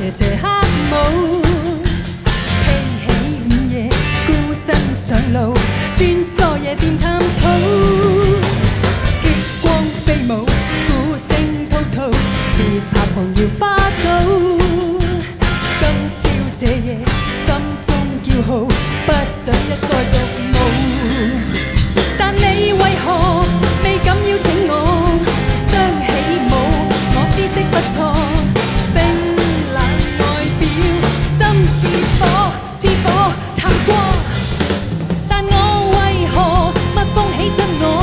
斜斜黑舞，披起午夜，孤身上路，穿梭夜店探討，激光飛舞，鼓聲滔滔，節拍狂搖花島，今宵這夜心中叫號，不想一再獨舞，但你為何未敢邀請我雙起舞？我知識不錯，冰冷外表，心似火，似火探過，但我為何蜜蜂起質我？